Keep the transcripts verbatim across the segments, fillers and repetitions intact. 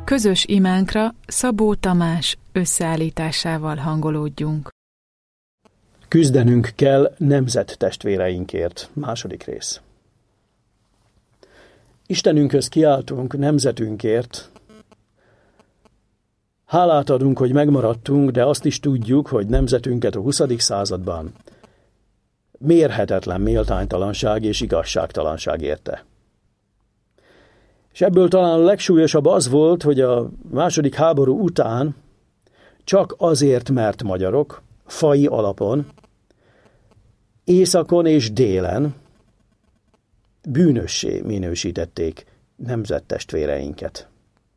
Közös imánkra Szabó Tamás összeállításával hangolódjunk. Küzdenünk kell nemzettestvéreinkért. Második rész. Istenünkhöz kiáltunk nemzetünkért. Hálát adunk, hogy megmaradtunk, de azt is tudjuk, hogy nemzetünket a huszadik században mérhetetlen méltánytalanság és igazságtalanság érte. És ebből talán a legsúlyosabb az volt, hogy a második háború után csak azért, mert magyarok, faji alapon, északon és délen bűnössé minősítették nemzettestvéreinket.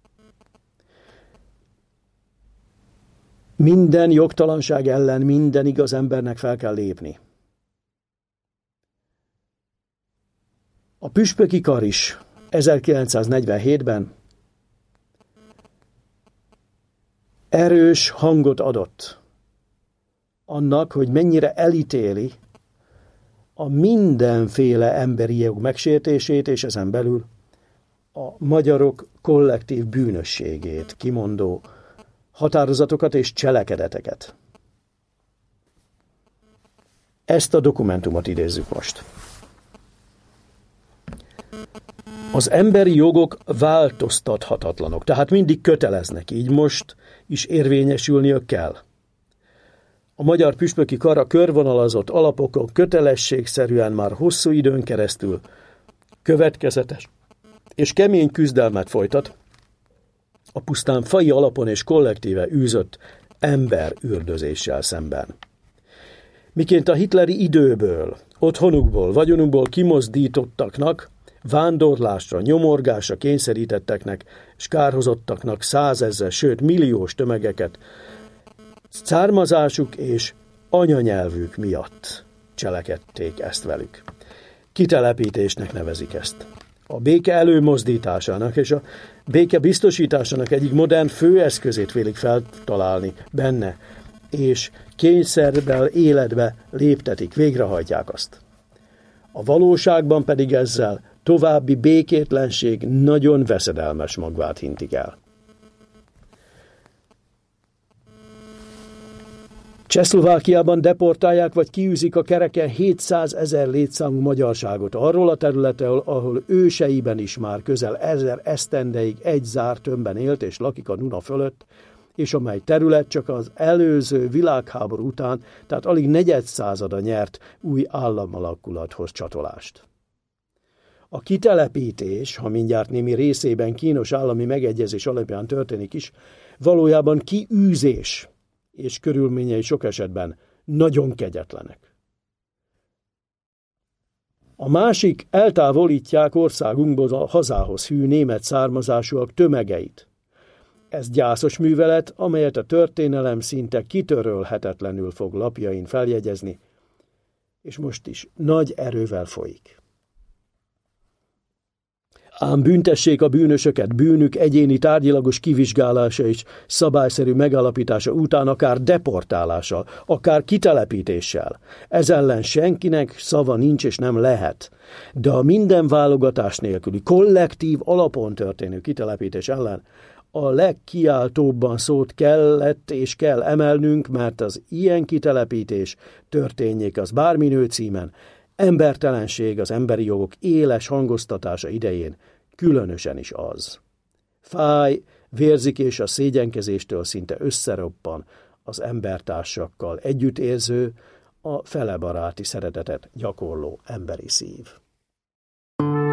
Minden jogtalanság ellen minden igaz embernek fel kell lépni. A püspöki kar is ezerkilencszáznegyvenhétben erős hangot adott annak, hogy mennyire elítéli a mindenféle emberi jog megsértését, és ezen belül a magyarok kollektív bűnösségét kimondó határozatokat és cselekedeteket. Ezt a dokumentumot idézzük most. Az emberi jogok változtathatatlanok, tehát mindig köteleznek, így most is érvényesülniük kell. A magyar püspöki kar a körvonalazott alapokon kötelességszerűen már hosszú időn keresztül következetes és kemény küzdelmet folytat a pusztán faji alapon és kollektíve űzött emberüldözéssel szemben. Miként a hitleri időből, otthonukból, vagyonukból kimozdítottaknak, vándorlásra, nyomorgásra kényszerítetteknek és kárhozottaknak százezer, sőt milliós tömegeket származásuk és anyanyelvük miatt cselekedték ezt velük. Kitelepítésnek nevezik ezt. A béke előmozdításának és a béke biztosításának egyik modern főeszközét vélik feltalálni benne, és kényszerből életbe léptetik, végrehajtják azt. A valóságban pedig ezzel további békétlenség nagyon veszedelmes magvát hintik el. Csehszlovákiában deportálják vagy kiűzik a kereken hétszázezer létszámú magyarságot arról a területről, ahol őseiben is már közel ezer esztendeig egy zárt tömbben élt és lakik a Duna fölött, és amely terület csak az előző világháború után, tehát alig negyedszázada nyert új államalakulathoz csatolást. A kitelepítés, ha mindjárt némi részében kínos állami megegyezés alapján történik is, valójában kiűzés, és körülményei sok esetben nagyon kegyetlenek. A másik, eltávolítják országunkból a hazához hű német származásúak tömegeit. Ez gyászos művelet, amelyet a történelem szinte kitörölhetetlenül fog lapjain feljegyezni, és most is nagy erővel folyik. Ám büntessék a bűnösöket bűnük egyéni tárgyilagos kivizsgálása és szabályszerű megállapítása után akár deportálással, akár kitelepítéssel. Ez ellen senkinek szava nincs és nem lehet. De a minden válogatás nélküli, kollektív alapon történő kitelepítés ellen a legkiáltóbban szót kellett és kell emelnünk, mert az ilyen kitelepítés történjék az bárminő címen, embertelenség az emberi jogok éles hangoztatása idején különösen is az. Fáj, vérzik és a szégyenkezéstől szinte összeroppan az embertársakkal együttérző, a felebaráti szeretetet gyakorló emberi szív.